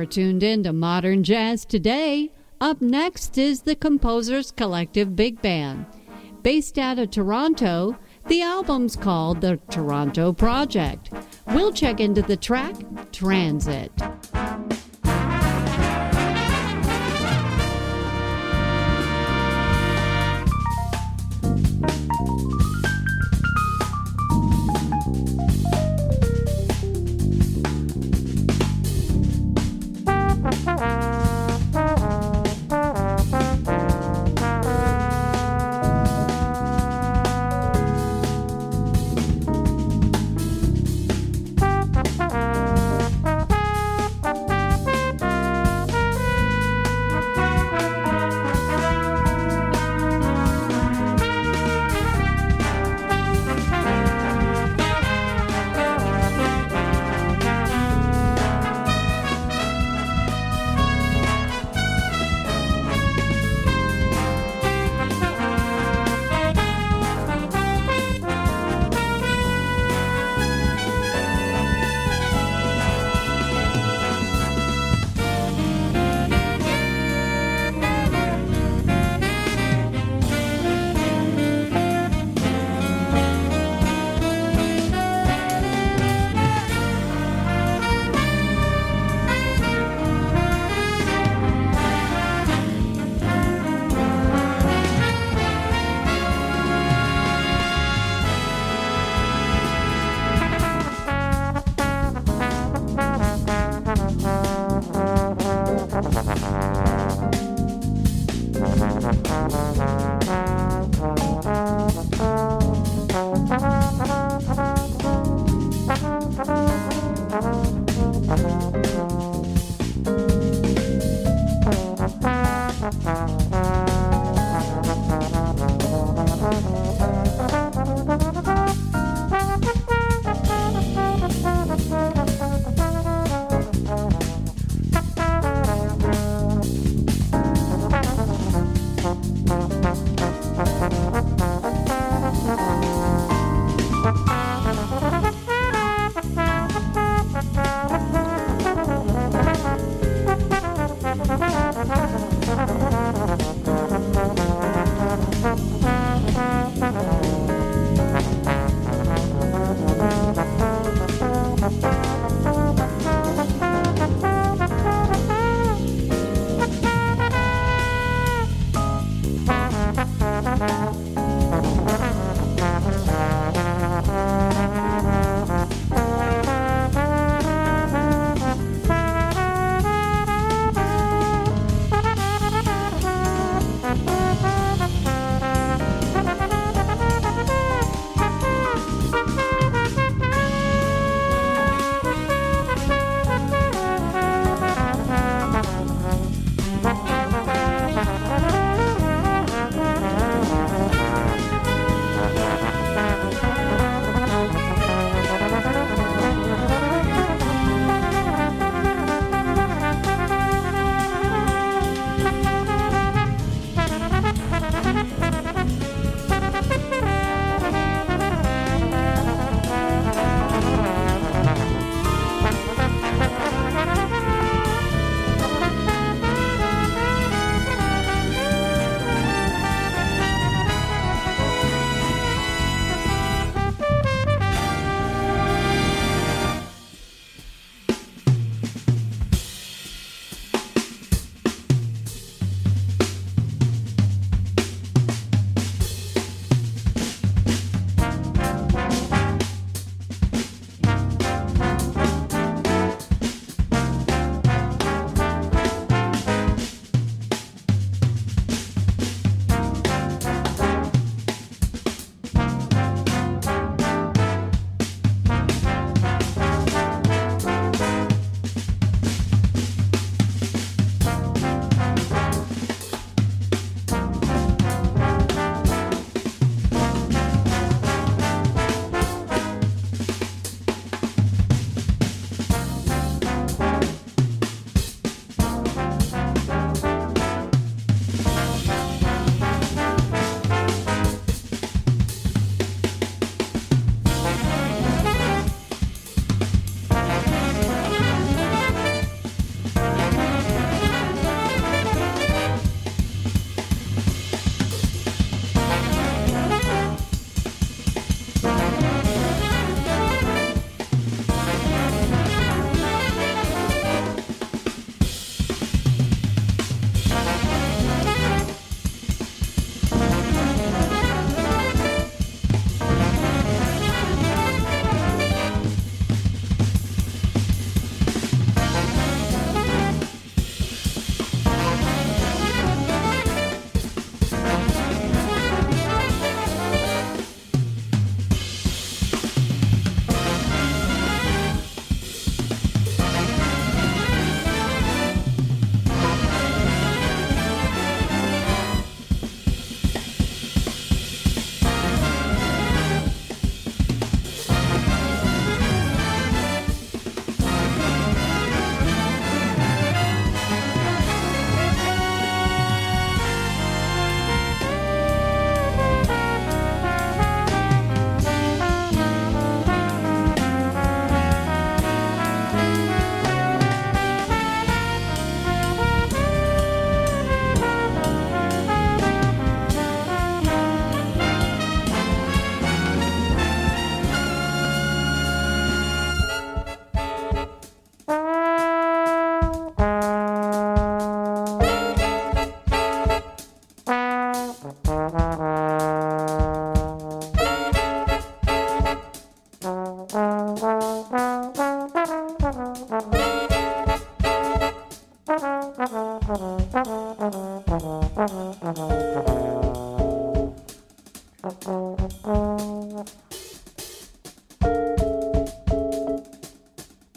are tuned in to Modern Jazz Today. Up next is the Composers Collective Big Band. Based out of Toronto, the album's called The Toronto Project. We'll check into the track Transit.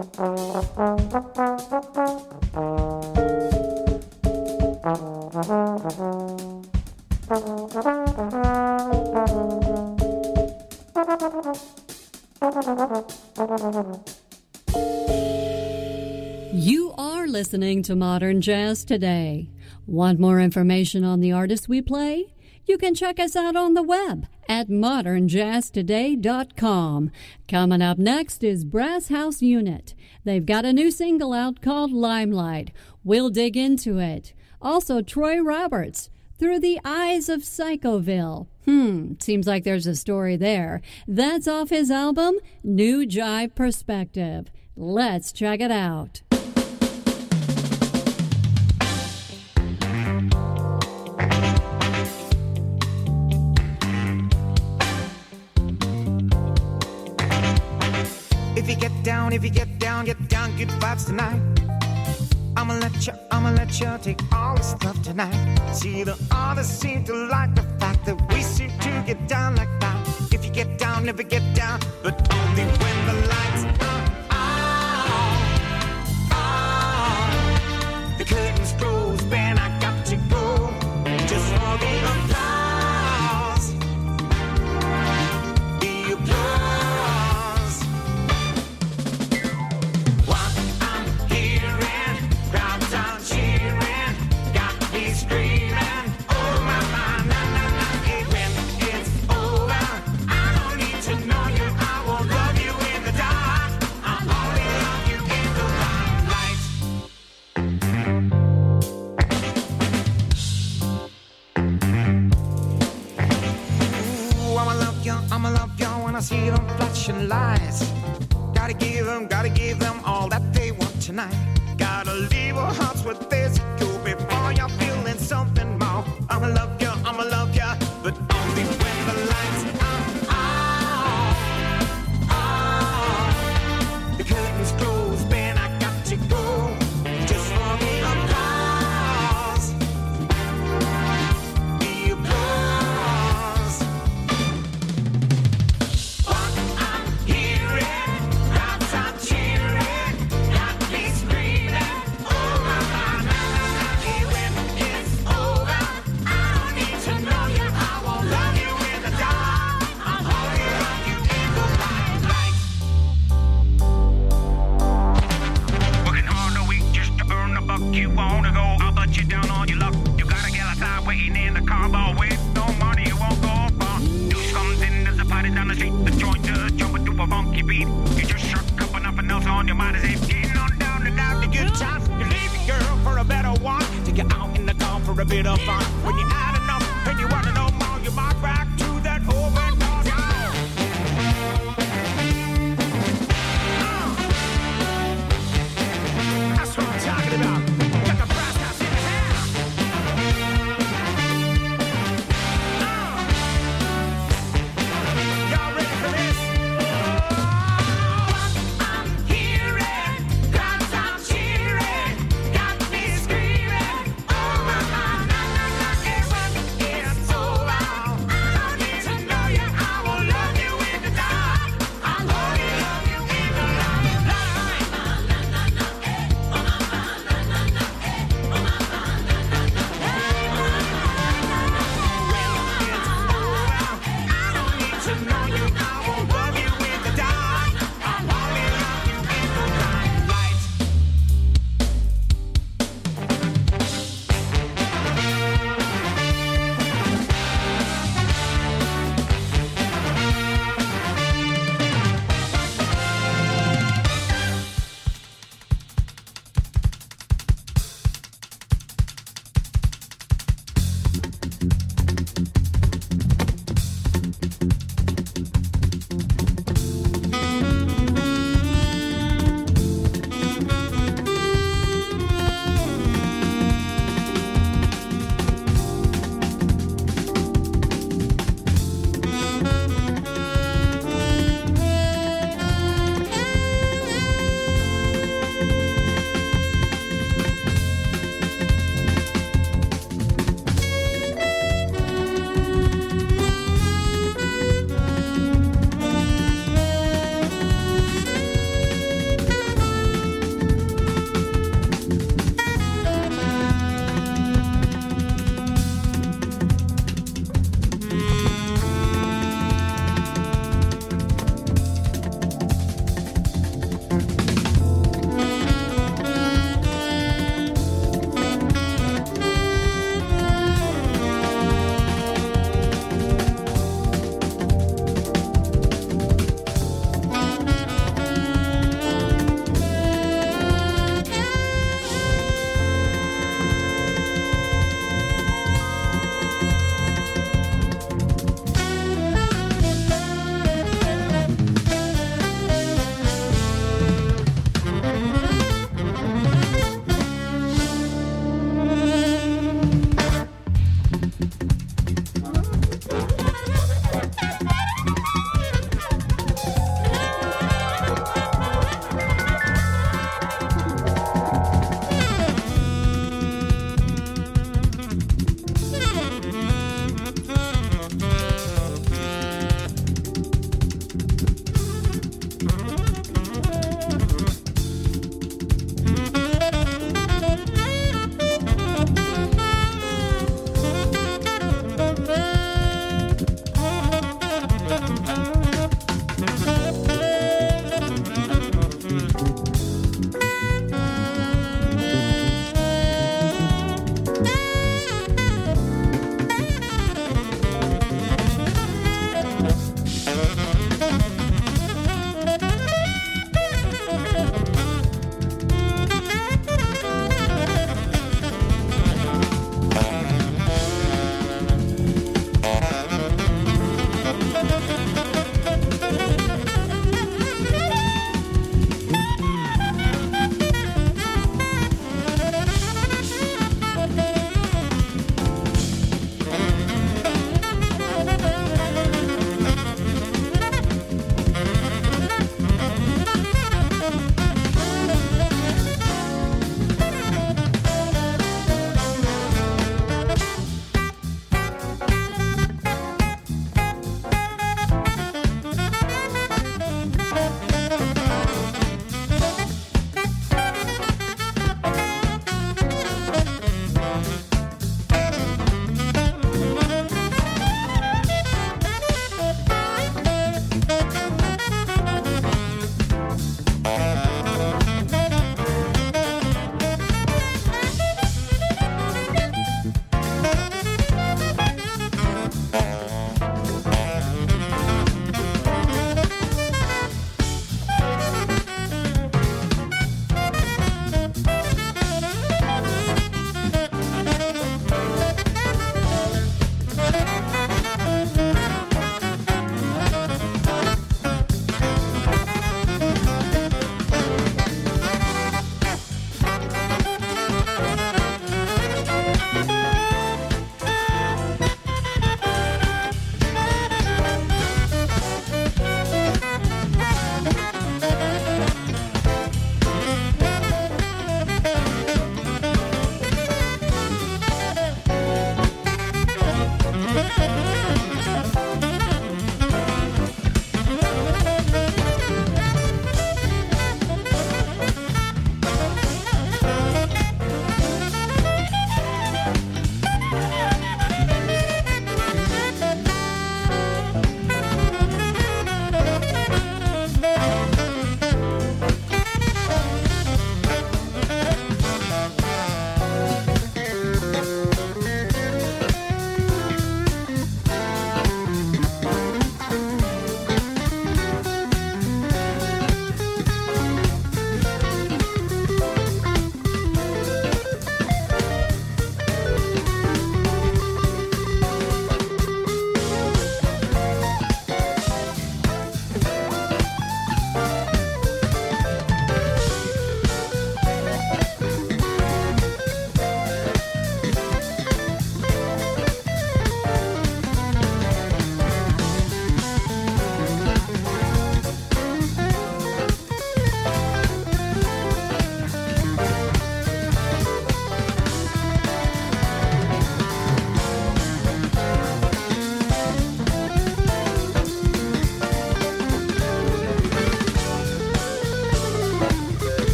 You are listening to Modern Jazz Today. Want more information on the artists we play? You can check us out on the web at modernjazztoday.com. Coming up next is Brass House Unit. They've got a new single out called Limelight. We'll dig into it. Also, Troy Roberts, Through the Eyes of Psychoville. Seems like there's a story there. That's off his album, New Jive Perspective. Let's check it out. If you get down, get good vibes tonight. I'ma let you take all the stuff tonight. See, the others seem to like the fact that we seem to get down like that. If you get down, never get down, but only when the lights are on. The curtains close, man, I got to go. Just for the applause. The applause. What I'm hearing, crowds are cheering, got me screaming, oh my, na, na, na. When it's over, I don't need to know you, I won't love you in the dark, I'll only love you in the limelight. Ooh, I'ma love you when I see them flashing lights. Gotta give them all that they want tonight. Gotta leave our hearts where there's a go before you're feeling something more. I'ma love you, but only when the lights are on. The curtains close, man, I got to go. Just for the applause. The applause. What I'm hearing, crowds are cheering, got me screaming, oh my, na, na, na. When it's over, I don't need to know you, I won't love you in the dark, I'll only love you in the limelight. Working hard all week just to earn a buck. You wanna go, I'll put you down on your luck. You got a gal outside waiting in the car bar with no money, you won't go far. News comes in, there's a party down the street. The joint just jumping to a funky beat. You just shut up and nothing else on your mind is if getting on down and down the good times. You leave your girl for a better one. Take you out in the car for a bit of fun. When you had enough and you wanna know more, you march back to that open door. That's what I'm talking about. Got the brass house in the house. Y'all ready for this? I'm hearing, crowds are cheering, got me screaming, oh my, na, na, na. And when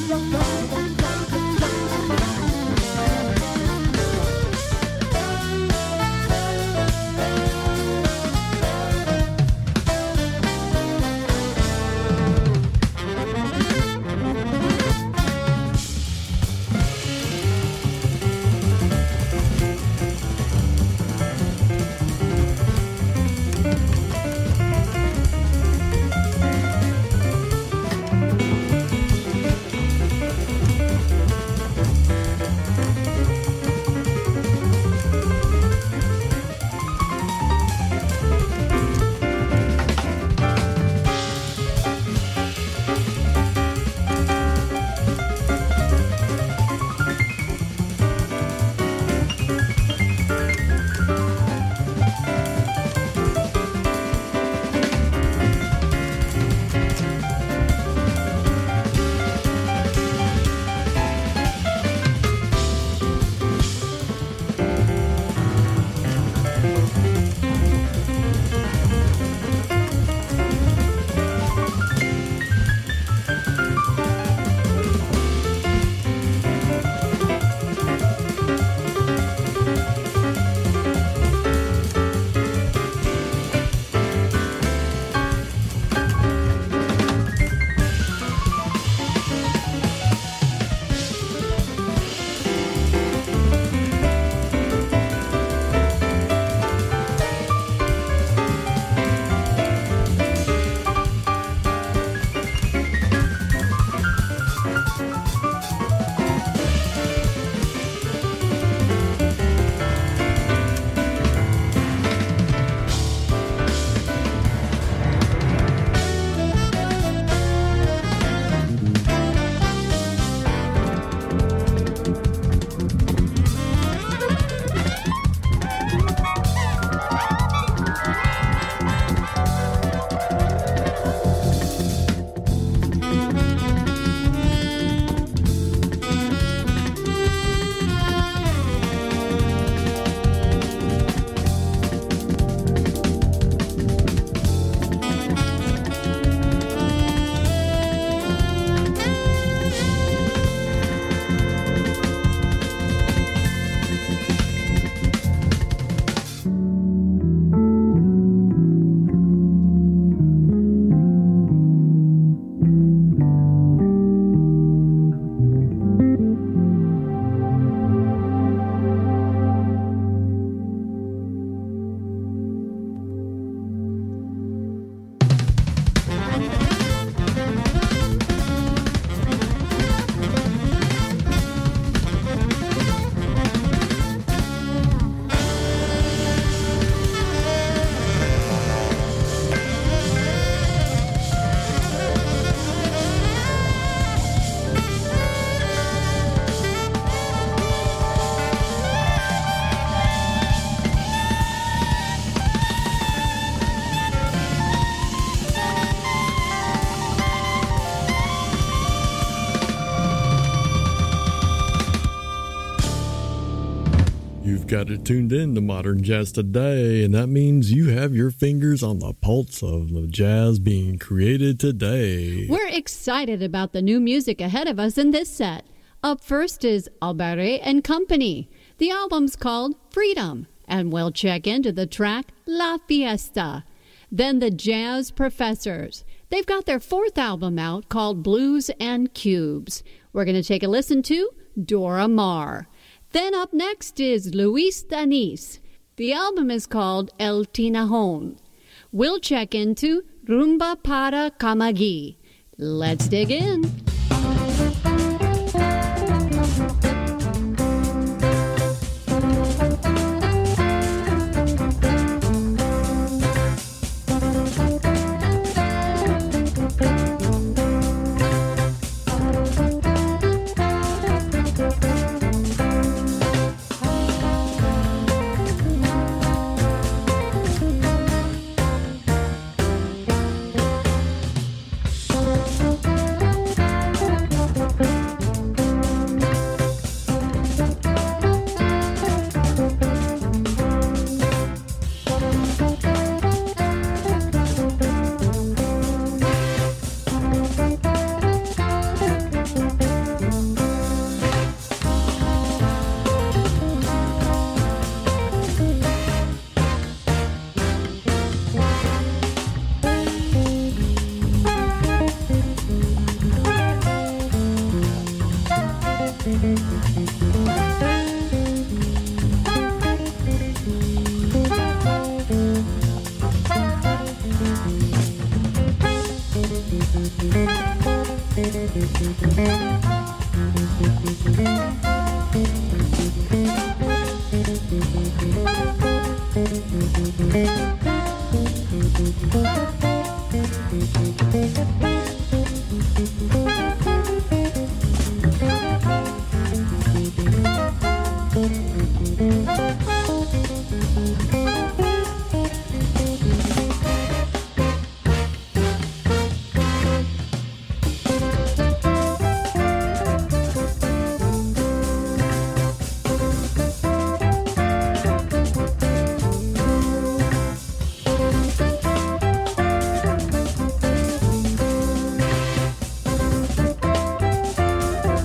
You've got it tuned in to Modern Jazz Today, and that means you have your fingers on the pulse of the jazz being created today. We're excited about the new music ahead of us in this set. Up first is Albarré and Company. The album's called Freedom, and we'll check into the track La Fiesta. Then the Jazz Professors. They've got their fourth album out called Blues and Cubes. We're going to take a listen to Dora Maar. Then up next is Luis Danis. The album is called El Tinajon. We'll check into Rumba para Camagüey. Let's dig in.